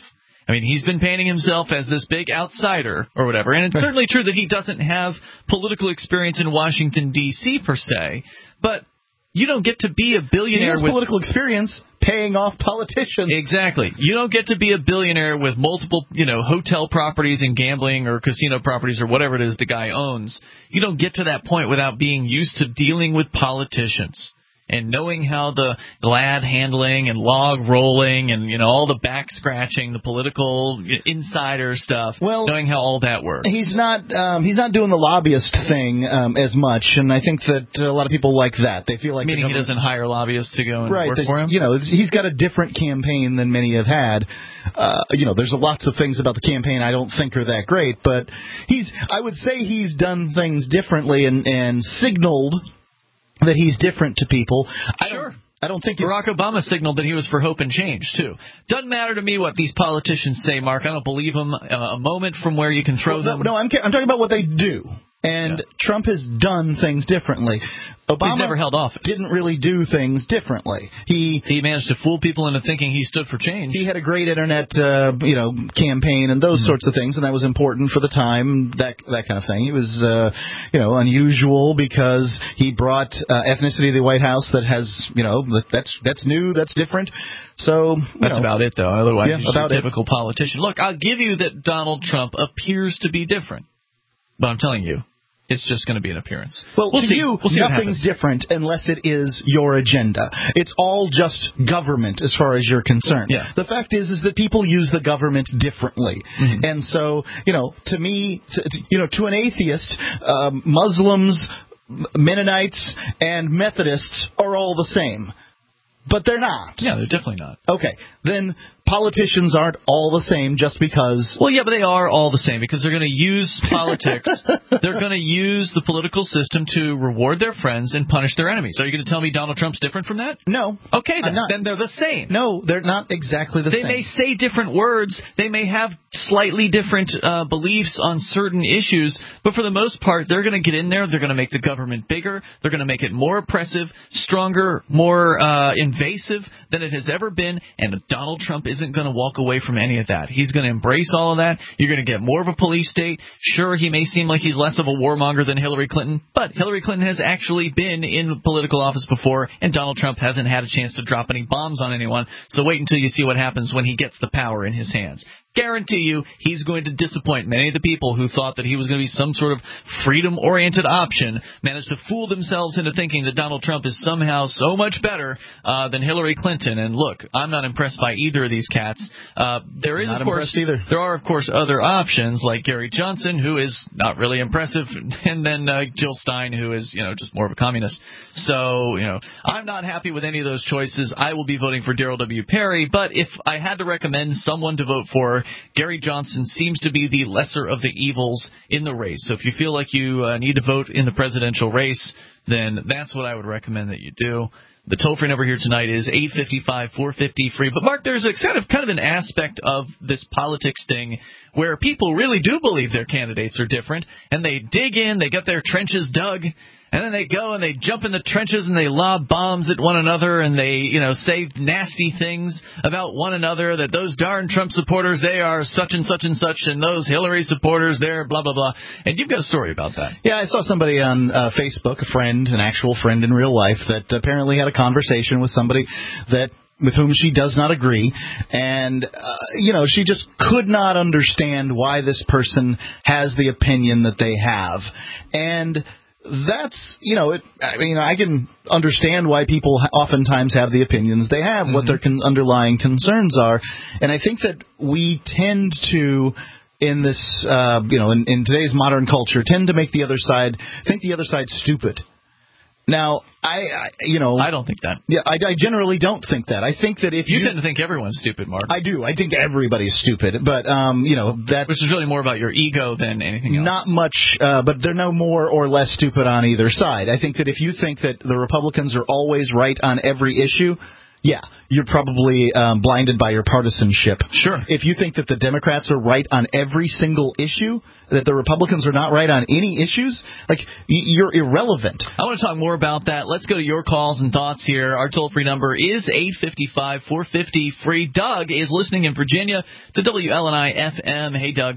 I mean, he's been painting himself as this big outsider or whatever, and it's certainly true that he doesn't have political experience in Washington, D C per se, but you don't get to be a billionaire he has with political experience paying off politicians. Exactly. You don't get to be a billionaire with multiple, you know, hotel properties and gambling or casino properties or whatever it is the guy owns. You don't get to that point without being used to dealing with politicians and knowing how the glad handling and log rolling and, you know, all the back scratching, the political insider stuff, well, knowing how all that works. He's not um, he's not doing the lobbyist thing um, as much, and I think that a lot of people like that. They feel like meaning he doesn't hire lobbyists to go and right, work for him. You know, he's got a different campaign than many have had. Uh, you know, there's lots of things about the campaign I don't think are that great, but he's I would say he's done things differently and, and signaled that he's different to people. I sure. Don't, I don't think Barack Obama signaled that he was for hope and change, too. Doesn't matter to me what these politicians say, Mark. I don't believe them uh, a moment from where you can throw well, them. No, no I'm, I'm talking about what they do. And yeah. Trump has done things differently. Obama He's never held office. Didn't really do things differently. He he managed to fool people into thinking he stood for change. He had a great internet, uh, you know, campaign and those mm-hmm. sorts of things, and that was important for the time. That that kind of thing. He was, uh, you know, unusual because he brought uh, ethnicity to the White House that has, you know, that's that's new, that's different. So that's know, about it, though. Otherwise, yeah, he's about a typical it. politician. Look, I'll give you that Donald Trump appears to be different, but I'm telling you, it's just going to be an appearance. Well, we'll to see. you, we'll see nothing's different unless it is your agenda. It's all just government as far as you're concerned. Yeah. The fact is, is that people use the government differently. Mm-hmm. And so, you know, to me, to, to, you know, to an atheist, um, Muslims, Mennonites, and Methodists are all the same. But they're not. Yeah, they're definitely not. Okay. Then politicians aren't all the same just because... Well, yeah, but they are all the same because they're going to use politics. They're going to use the political system to reward their friends and punish their enemies. Are you going to tell me Donald Trump's different from that? No. Okay, then, then they're the same. No, they're not exactly the they same. They may say different words. They may have slightly different uh, beliefs on certain issues, but for the most part, they're going to get in there. They're going to make the government bigger. They're going to make it more oppressive, stronger, more uh, invasive than it has ever been, and Donald Trump isn't going to walk away from any of that. He's going to embrace all of that. You're going to get more of a police state. Sure, he may seem like he's less of a warmonger than Hillary Clinton, but Hillary Clinton has actually been in political office before, and Donald Trump hasn't had a chance to drop any bombs on anyone, so wait until you see what happens when he gets the power in his hands. Guarantee you he's going to disappoint many of the people who thought that he was going to be some sort of freedom-oriented option, managed to fool themselves into thinking that Donald Trump is somehow so much better uh, than Hillary Clinton. And look, I'm not impressed by either of these cats. Uh, there is, not of course, either. There are, of course, other options like Gary Johnson, who is not really impressive, and then uh, Jill Stein, who is, you know, just more of a communist. So, you know, I'm not happy with any of those choices. I will be voting for Darrell W. Perry, but if I had to recommend someone to vote for, Gary Johnson seems to be the lesser of the evils in the race. So if you feel like you uh, need to vote in the presidential race, then that's what I would recommend that you do. The toll-free number here tonight is eight five five, four five zero, free. But, Mark, there's a kind of, kind of an aspect of this politics thing where people really do believe their candidates are different, and they dig in, they get their trenches dug, and then they go and they jump in the trenches and they lob bombs at one another and they, you know, say nasty things about one another, that those darn Trump supporters, they are such and such and such, and those Hillary supporters, they're blah, blah, blah. And you've got a story about that. Yeah, I saw somebody on uh, Facebook, a friend, an actual friend in real life, that apparently had a conversation with somebody that with whom she does not agree, and, uh, you know, she just could not understand why this person has the opinion that they have. And that's, you know, it, I mean, I can understand why people oftentimes have the opinions they have, mm-hmm. what their con- underlying concerns are. And I think that we tend to, in this, uh, you know, in, in today's modern culture, tend to make the other side, think the other side's stupid. Now, I, I, you know... I don't think that. Yeah, I, I generally don't think that. I think that if you... You tend to think everyone's stupid, Mark. I do. I think everybody's stupid. But, um, you know, that... Which is really more about your ego than anything else. Not much, uh, but they're no more or less stupid on either side. I think that if you think that the Republicans are always right on every issue, Yeah, you're probably um, blinded by your partisanship. Sure. If you think that the Democrats are right on every single issue, that the Republicans are not right on any issues, like, y- you're irrelevant. I want to talk more about that. Let's go to your calls and thoughts here. Our toll-free number is eight five five, four five zero, free. Doug is listening in Virginia to W L N I F M. Hey, Doug.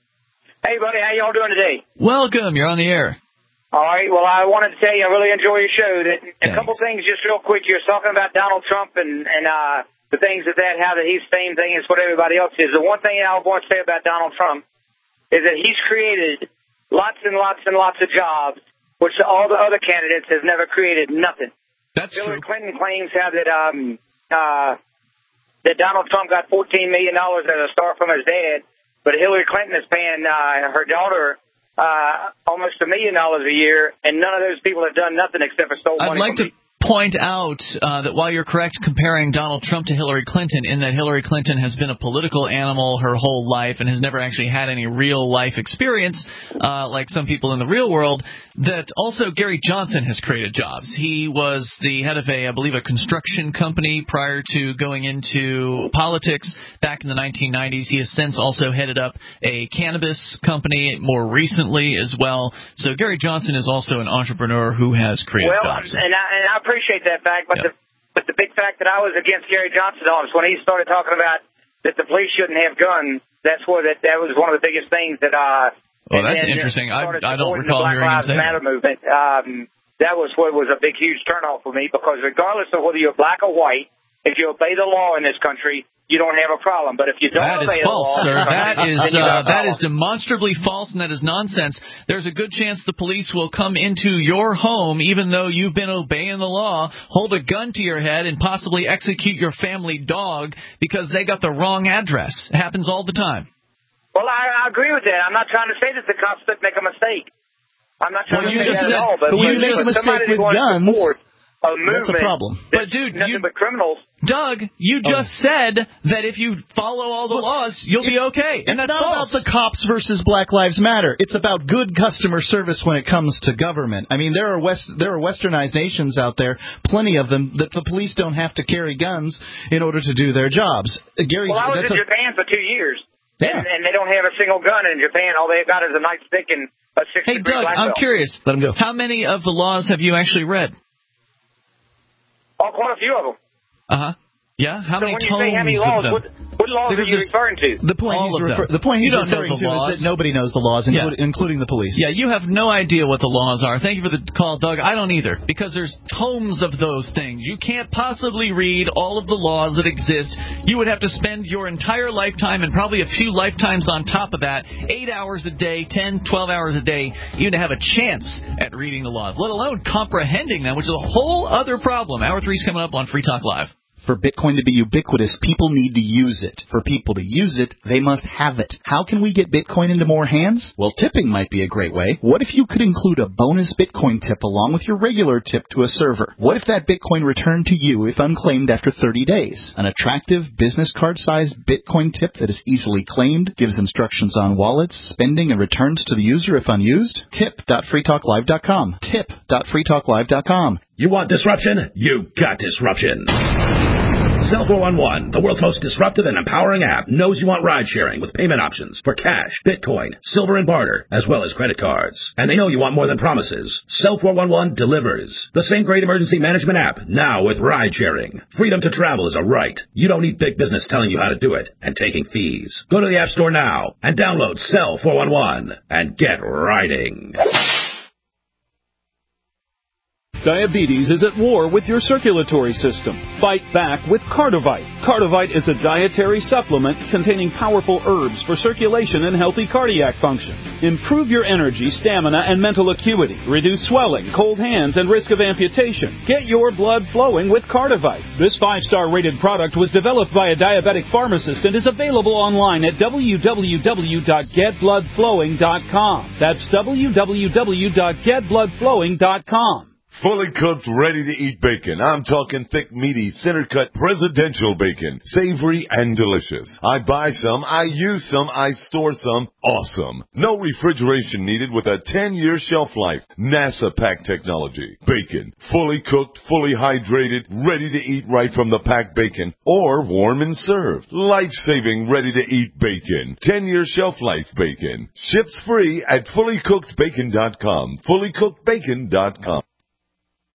Hey, buddy. How y'all doing today? Welcome. You're on the air. All right. Well, I wanted to tell you I really enjoy your show. That, a couple things just real quick. You're talking about Donald Trump and, and uh, the things that that, how that he's same thing as what everybody else is. The one thing I want to say about Donald Trump is that he's created lots and lots and lots of jobs, which all the other candidates have never created nothing. That's Hillary true. Clinton claims how that um, uh, that Donald Trump got fourteen million dollars as a start from his dad, but Hillary Clinton is paying uh, her daughter Uh, almost a million dollars a year, and none of those people have done nothing except for stole money I'd like from to me. point out uh, that while you're correct comparing Donald Trump to Hillary Clinton, in that Hillary Clinton has been a political animal her whole life and has never actually had any real life experience, uh, like some people in the real world, that also Gary Johnson has created jobs. He was the head of a, I believe, a construction company prior to going into politics back in the nineteen nineties. He has since also headed up a cannabis company more recently as well. So Gary Johnson is also an entrepreneur who has created well, jobs. and I, and I appreciate that fact, but, yep. the, but the big fact that I was against Gary Johnson on is when he started talking about that the police shouldn't have guns. That's where that, that was one of the biggest things that uh, Well, that's and, interesting. I, I don't the recall Black hearing him Lives say Matter that. movement. Um, that was what was a big, huge turnoff for me, because regardless of whether you're black or white, if you obey the law in this country, you don't have a problem. But if you don't That obey is the false, law, sir. That is then you uh, got a that problem. is demonstrably false, and that is nonsense. There's a good chance the police will come into your home, even though you've been obeying the law, hold a gun to your head, and possibly execute your family dog because they got the wrong address. It happens all the time. Well, I, I agree with that. I'm not trying to say that the cops didn't make a mistake. I'm not trying Well, to you say just that said- at all. But but when you when make a mistake somebody with that wants to guns, support a that's a movement problem. that's But, dude, nothing you- but criminals. Doug, you just Oh. said that if you follow all the laws, you'll be okay. And It's that's not false. about the cops versus Black Lives Matter. It's about good customer service when it comes to government. I mean, there are West, there are westernized nations out there, plenty of them, that the police don't have to carry guns in order to do their jobs. Uh, Gary, Well, I was that's in a, Japan for two years, Yeah. and, and they don't have a single gun in Japan. All they've got is a nightstick and a six Hey, degree Doug, black I'm belt. curious. Let him go. How many of the laws have you actually read? Oh, quite a few of them. Uh-huh. Yeah? How so many when you tomes say how many of laws, them? what, what laws Because are you there's- referring to? The point All he's of them. refer- the point You he's don't know referring the to laws. is that nobody knows the laws, inclu- Yeah. including the police. Yeah, you have no idea what the laws are. Thank you for the call, Doug. I don't either, because there's tomes of those things. You can't possibly read all of the laws that exist. You would have to spend your entire lifetime, and probably a few lifetimes on top of that, eight hours a day, ten, twelve hours a day, even to have a chance at reading the laws, let alone comprehending them, which is a whole other problem. Hour three's coming up on Free Talk Live. For Bitcoin to be ubiquitous, people need to use it. For people to use it, they must have it. How can we get Bitcoin into more hands? Well, tipping might be a great way. What if you could include a bonus Bitcoin tip along with your regular tip to a server? What if that Bitcoin returned to you if unclaimed after thirty days? An attractive business card-sized Bitcoin tip that is easily claimed, gives instructions on wallets, spending, and returns to the user if unused? tip dot free talk live dot com. tip dot free talk live dot com. You want disruption? You got disruption. Cell four one one, the world's most disruptive and empowering app, knows you want ride sharing with payment options for cash, Bitcoin, silver and barter, as well as credit cards. And they know you want more than promises. Cell four one one delivers. The same great emergency management app, now with ride sharing. Freedom to travel is a right. You don't need big business telling you how to do it and taking fees. Go to the App Store now and download Cell four one one and get riding. Diabetes is at war with your circulatory system. Fight back with Cardivite. Cardivite is a dietary supplement containing powerful herbs for circulation and healthy cardiac function. Improve your energy, stamina, and mental acuity. Reduce swelling, cold hands, and risk of amputation. Get your blood flowing with Cardivite. This five-star rated product was developed by a diabetic pharmacist and is available online at w w w dot get blood flowing dot com. That's w w w dot get blood flowing dot com. Fully cooked, ready-to-eat bacon. I'm talking thick, meaty, center-cut presidential bacon. Savory and delicious. I buy some, I use some, I store some. Awesome. No refrigeration needed with a ten-year shelf life. NASA pack technology. Bacon. Fully cooked, fully hydrated, ready to eat right from the packed bacon. Or warm and served. Life-saving, ready-to-eat bacon. ten-year shelf life bacon. Ships free at fully cooked bacon dot com. fully cooked bacon dot com.